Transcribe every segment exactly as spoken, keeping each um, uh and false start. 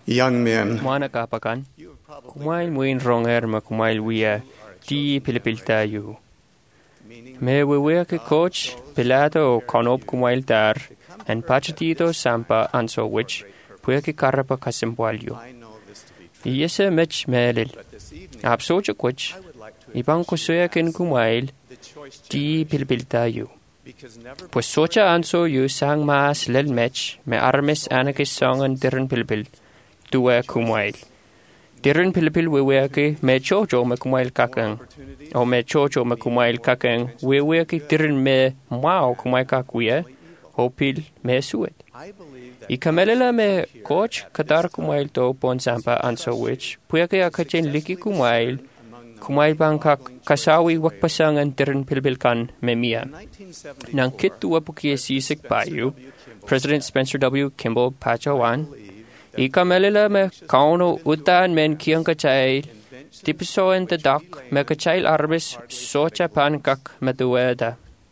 young men. Mwana kapakan. Kumail muin ronger ma kumail wia di pilipiltayu. Me wewe ke coach pilato konob kumail dar and pachatito sampa anso which puya ke karapa kasimpualyo. Yese mech melil. Absoja kuch ibang kusuya ken kumail di pilipiltayu. Pues socha anso yu sang mas lel mech me armes anakis songan dirin pilipil tuwa kumail. Dirin pilipil wewe ke me chocho me kumail kakang. O me chocho me kumail kakang wewe ke dirin me mao kumail kakuya o pil me suet. I kamelela me coach kadar kumail to pon sampa anso which puya ke akachen liki kumail kumail bang kak kasawi wakpasangan dirin pilipil kan me mia. Nang kitua pukia sisik bayu, President Spencer W. Kimball Pachawan, Ika melila me kauno utan men kiang kacay, tipiso en the dock me kacay arbis socha pan kak medueda.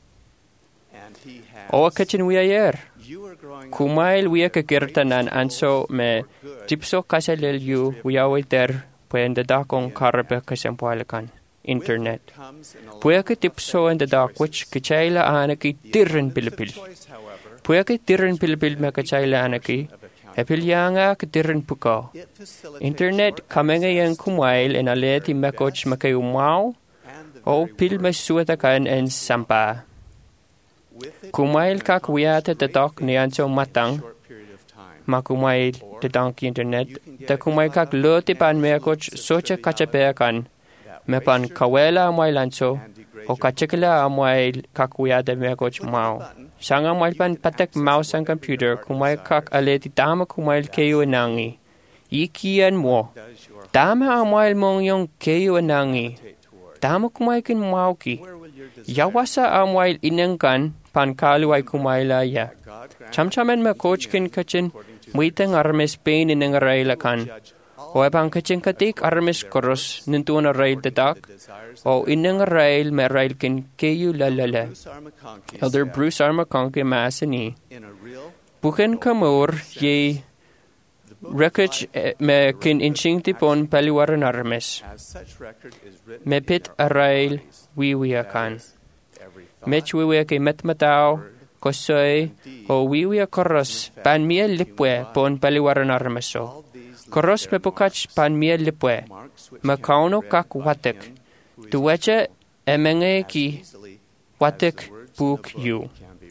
O kachin wia yer. Kumail wia kakirtanan anso me tipiso kasalil yu wiawi der puen the dock on karbe kasempualakan. Internet. Puya ke tipso en the dock which kachayla anaki tirin pilipil. Puya ke tirin pilipil me kachayla anaki. Epilyanga ketirin puka. Internet kamenge yang kumail en aleti mekoch make umau o pil mesuatakan en sampa. Kumail kak wiata te tok nianso matang. Makumail te donki internet. Te kumail kak loti pan mekoch socha kachapeakan. Mepan kawela amailanso o kachikila amail kak wiata mekoch mau. Sanga mail pan patek mouse ang computer kumail kak aleti dama kumail kayo nangi. Ikian mo. Dama amail mong yung kayo nangi. Dama kumail kin mauki. Yawasa amail inangkan pan kaluay kumaila ya. Chamchamen me coach kin kachin muitang armes pain inang railakan. O epang kachin katik armes koros nintuan rail tatak. O inang rail me rail kin kayo lalala. Elder Bruce R. McConkie masani. Bukan kamor ye rekach me kin inching tipon paliwaran armes. Me pit a rail wiwiakan. Mech wiwia ke metmatao kosoy o wiwia koros pan mia lipwe pon paliwaran armeso. Koros me pokach pan mia lipwe. Makauno kak watek. Tuweche emenge ki watek book you.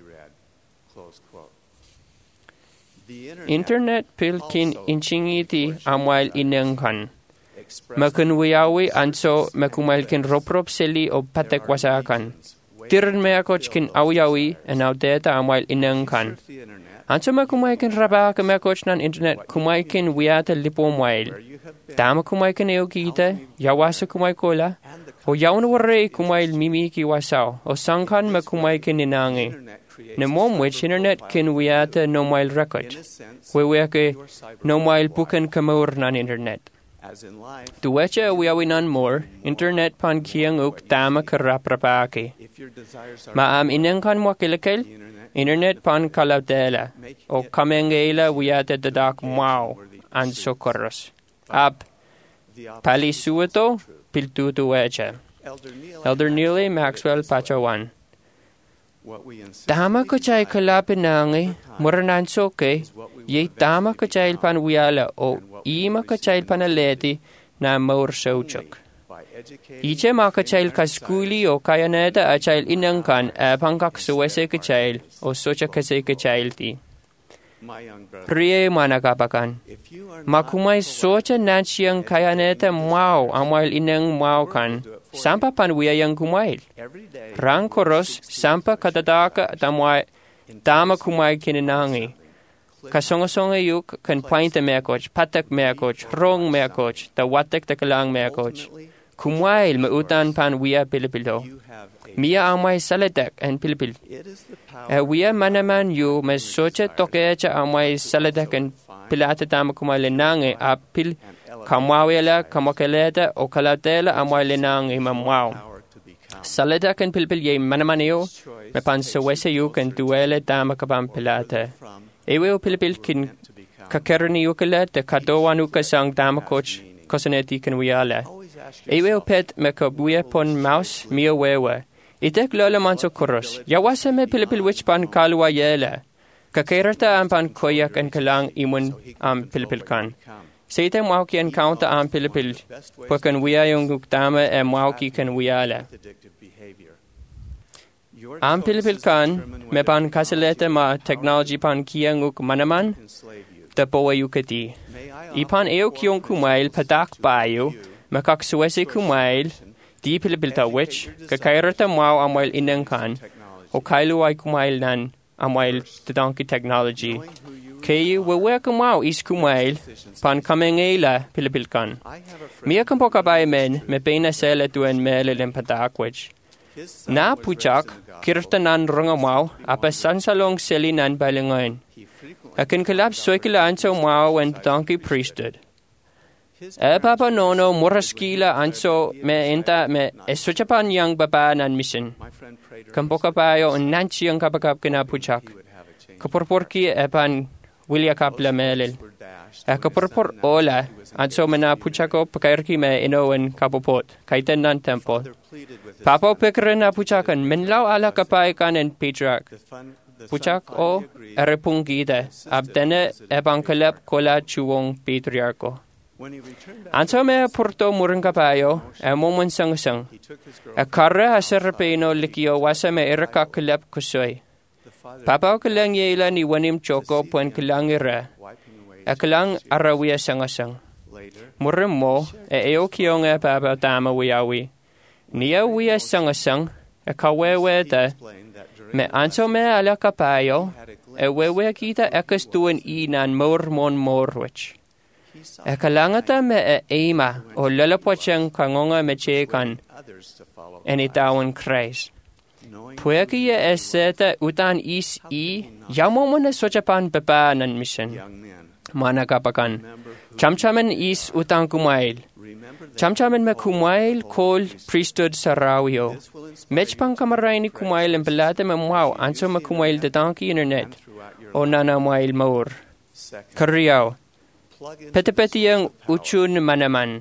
Internet pilkin inchingiti amwail inengkan. Makunwiyawi anso makumalkin roprop seli o patek wasakan. Tiran me akoch kin awiyawi en audeta amwail inengkan. Anso makumalkin rabaka me akoch nan internet kumalkin wiata lipomwail. Dama kumalkin eokita, yawasa kumalkola, o yawn warre kumail mimi ki wasaw, o sangkan makumalkin inangi. Na mom which internet kin wiata no mile record. Weweke no mile bukan kamur nan internet. Tuwecha wiawinan more, internet pan kiang uk tama karaprapake. Maam inengkan wakilakil, internet pan kalautela, o kamengela wiata dadak mau, and socorros. Ab, palisuato, piltutu wecha. Elder Neely Maxwell Pachawan. Tama ko chay kalapin nangi, muranan soke, ye tama ko chay pan wiala o ima ka chay panaleti na maur sauchok. Iche ma ka chay kaskuli o kayaneta a chay inangkan a pangkak suwese ka chay o socha kase ka chay ti. Priye manakapakan. Makumay socha nanchiyang kayaneta mau amail inang mau kan. Sampa panwiyayang kumail. Rang koros sampa katadaka tamway tama kumail kininangi. Kasongasonga yuk kan painta meakoch, patak meakoch, rong meakoch, tawatek takalang meakoch. Kumail mautan panwiya pilipilo. Mia amay saladak and pilipil. E wiya manaman yu mas socha tokecha amay saladak and pilata tama kumail nangi apil kamawela kamakaleta o kalatela amay linangi mamwaw. Saladak and pilipil ye manamaneo me pan sawese yu kan duele tama kapam pilata. Ewe o pilipil kin Kakerni ukele te kadowan ukasang damakoch kosaneti kanwiala. Ewe opet mekabuye pon mouse mia wewe. Itek lola manso kuros. Yawasa me pilipil wich pan kalwa yela. Kakerata ampan koyak and kalang imun am pilipil kan. Seite mwauki encounter am pilipil. Pukan wia yung uktama e mwauki kan wiala. Am pilipil kan me pan kasalete ma technology pan kia nguk manaman. Da boa yukati. Ipan eo kiong kumail padak bayo. Makak suwese kumail. Di pilipilta wich. Kakairata mwau amwail inang kan. O kailu ay kumail nan amwail tadanki technology. Kayu wewe kumau is kumail. Pan kamengela pilipil kan. Mia kampoka bay men me pena sele tuen mele lempadak wich. Na puchak kirtanan rungamau apa sansalong selinan balingain. Akin kalap soikila anso mau and donkey priesthood. E papa nono muraskila anso me enta me esuchapan yang baba nan mission. Kampoka payo nanchi ang kapakap kina puchak. Kapurporki epan wilya kapla melil. E kapurpor ola anso mena puchako pakairki me inoen kapopot. Kaitan nan temple. Papa pekren na puchakan menlaw ala kapay kanen patriarch. Puchak o erepungida abdene ebangkalep kola chuwong patriarko. Anso me porto murang kapayo e momon sang sang. E karra aserpeno likio wasa me eraka kalep kusoy. Papa kalang yela ni wanim choko puen kalang ira. E kalang arawiya sang sang. Murim mo e eo kiong e papa tama wiyawi. Nia wiya sang sang e kawewe da. Me anso me ala kapayo, e wewe kita ekas tuan inan mor mon morwich. E kalangata me e eima o lalapwachang kangonga me chekan en itawan Christ. Pueki e eseta utan is i, yamo na sochapan baba nan mission. Mana kapakan. Chamchaman is utang kumail. Chamchaman me kumail kol priesthood sarawio. Mech pang kamaray ni kumail en pelate me mwau anso me kumail de donkey internet. O nana mail maur. Kariyaw. Petepeti yang uchun manaman.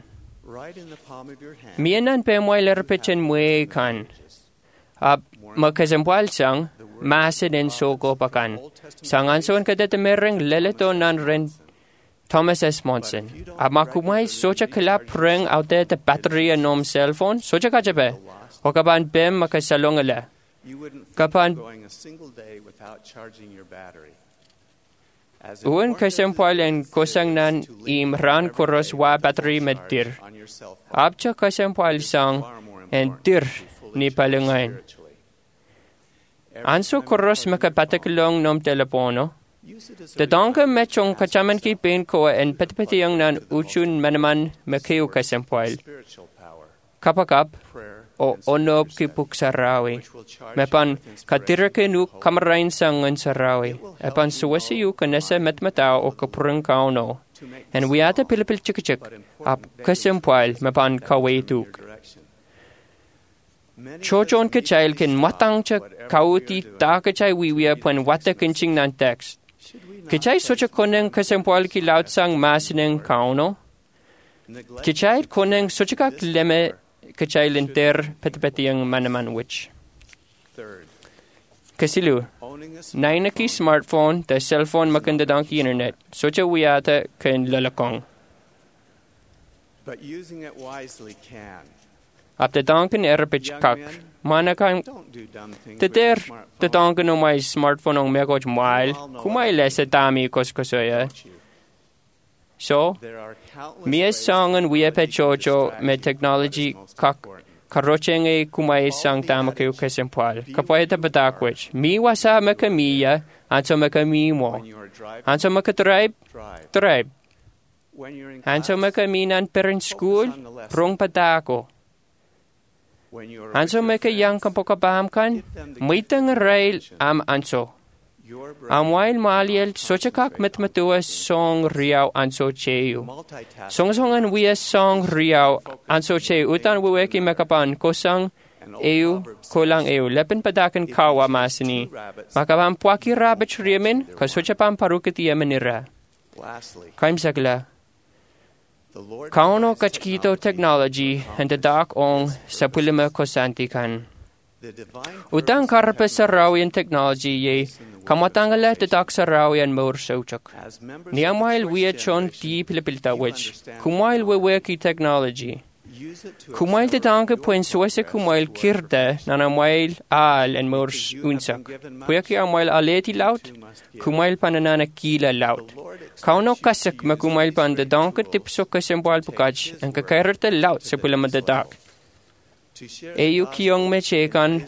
Mianan pe mwail erpechen mwe kan. Ab makazambwal sang masin en soko pakan. Sang anso en kadete mereng leleto nan ren Thomas S. Monson. Ama kumay socha kalap reng out there the battery anom cell phone. Socha kajabe. O kapan bem makasalongala. Kapan Uwan kasampal en kosang nan im ran koros wa battery medir. Abcha kasampal sang en dir ni palingain. Anso koros makapatakilong nom telepono. The donga mechong kachaman ki pen ko en petpetiyang nan uchun manaman makeo kasampal. Kapakap o onob ki puksarawi. Mepan katirake nu kamarain sangan sarawi. Epan suwasi yu kanesa metmatao o kapurang kauno. En wiyata pilipil chikichik ap kasampal mepan kawaituk. Chochon kachail kin matang cha kauti ta kachay wiwiya puen wata kinching nan text. Kichay socha koneng kasampal ki lautsang masineng kauno. Kichay koneng socha kak leme kichay linter petipetiyang manaman wich. Kasilu, naina ki smartphone ta cellphone makandadang ki internet. Socha wiyata kan lalakong. But using it wisely can. Apta donkan erapich kak. Mana kan teter te donkan o may smartphone ang mekoch mail kumay lesa tami koskosoya. So, miya sangan wiya pe chocho me technology kak karocheng e kumay sang tama kayo kasampal. Kapweta batakwich. Mi wasa meka miya anso meka mi mo. Anso meka tribe? Tribe. Anso meka minan parent school? Prong patako. Anso meka yang kampokabaham kan? Maitang rail am anso. Am wail maliel sochakak metmatua song riau anso cheu. Song songan wia song riau anso cheu utan weweki mekapan kosang eu kolang eu lepen padakan kawa masini. Makapam puaki rabach riemen kasochapam parukati yemenira. Kaimsagla, kauno kachkito technology and the dark ong sa pulima kosantikan. Utang karpe sarawian technology ye kamatangala the dark sarawian more sochak. Niamail we chon ti pilipilta which kumail we weki technology. Kumail te tanke puen suese kumail kirte nanamail al en mors unsak. Pueki amail aleti laut, kumail pananana kila laut. Kauno kasak ma kumail pan de danke tipso kasembal pukaj en kakirte laut se pulama de dak. Eyu kiong me chekan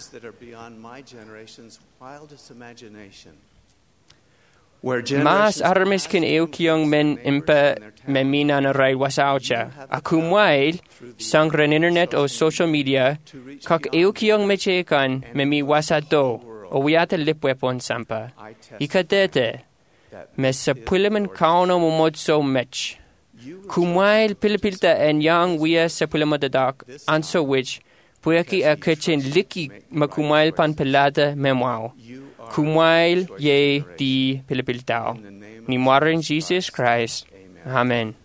Mas armis kin eu kiong men impa me mina na rai wasaucha. Akumail sangren internet o social media kak eu kiong me chekan me mi wasato o wiata lipwepon sampa. Ikadete me sa puliman kauno momod so mech. Kumail pilipilta en yang wia sa pulimadadak anso which pueki a kitchen liki makumail pan pelada memwao. Kumail ye di pilipiltao. Ni marin Jesus Christ. Amen.